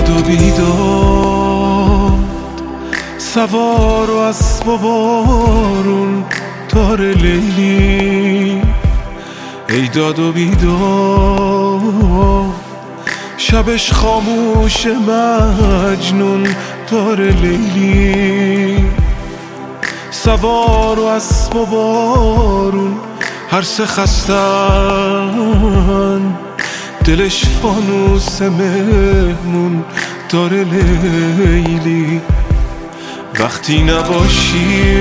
داد و بیداد، سوار و اسب و بارون تار لیلی. ای داد و بیداد، شبش خاموش مجنون تار لیلی. سوار و اسب و بارون هر سه خستن، دلش فانوس مهمون دار لیلی. وقتی نباشی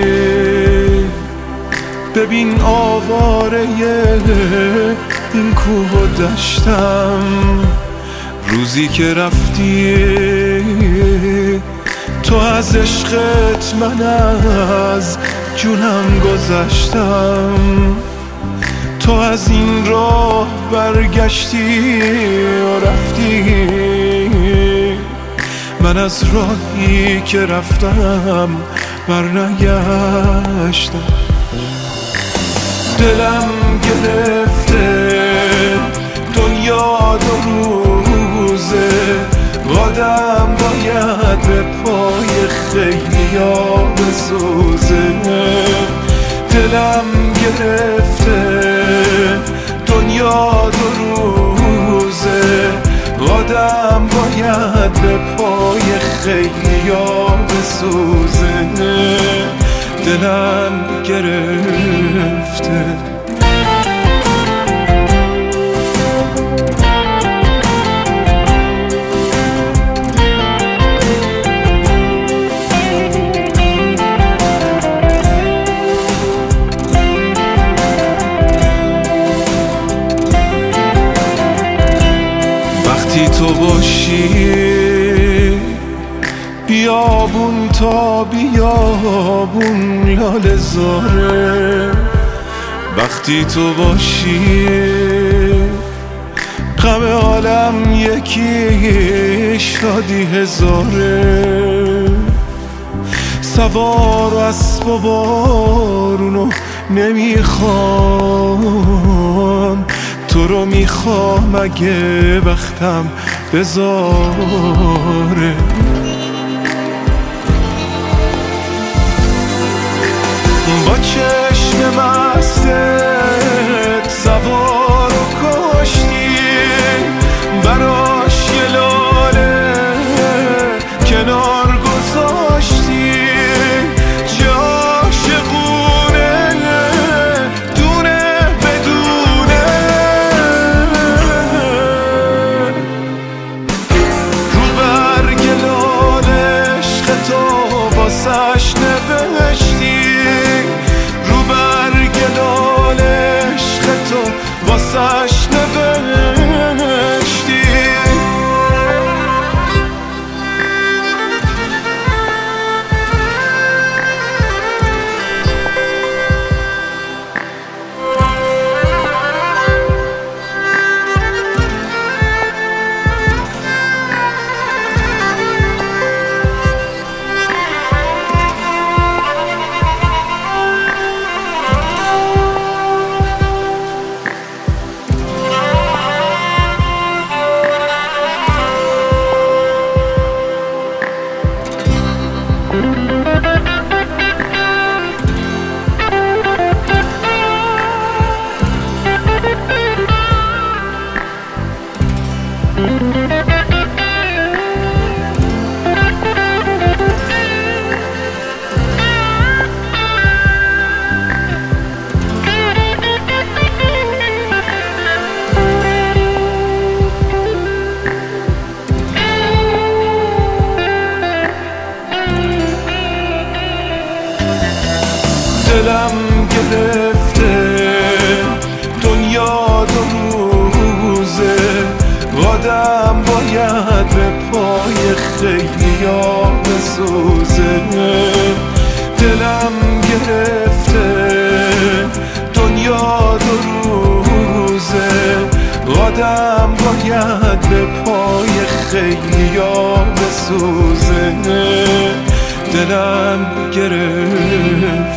ببین آواره این کوه و دشتم. روزی که رفتی تو از عشقت من از جونم گذشتم. تو از این راه برگشتی و رفتی، من از راهی که رفتم برنگشتم. دلم گرفته دنیا دو روزه، قدم باید به پای خیلیا بسوزه. دلم گرفته دنیا دو روزه، قدم باید به پای خیلیا بسوزه. دلم گرفته وقتی تو باشی بیابون تا بیابون لاله زاره. وقتی تو باشی غم عالم یکی شادی هزاره. سوار و اسب و بارونو نمیخوام، تو رو میخوام اگه وقتم بذاره. با چشم مستت سوار و کشتی، براش یه لاله کنار گذاشتی. چه عاشقونه دونه بدونه، رو برگ لاله عشق تو واسش نوشتی. واسش نوشتی. دلم گرفته دنیا دو روزه، قدم باید به پای خیلیا بسوزه. دلم گرفته دنیا دو روزه، قدم باید به پای خیلیا بسوزه. دلم گرفته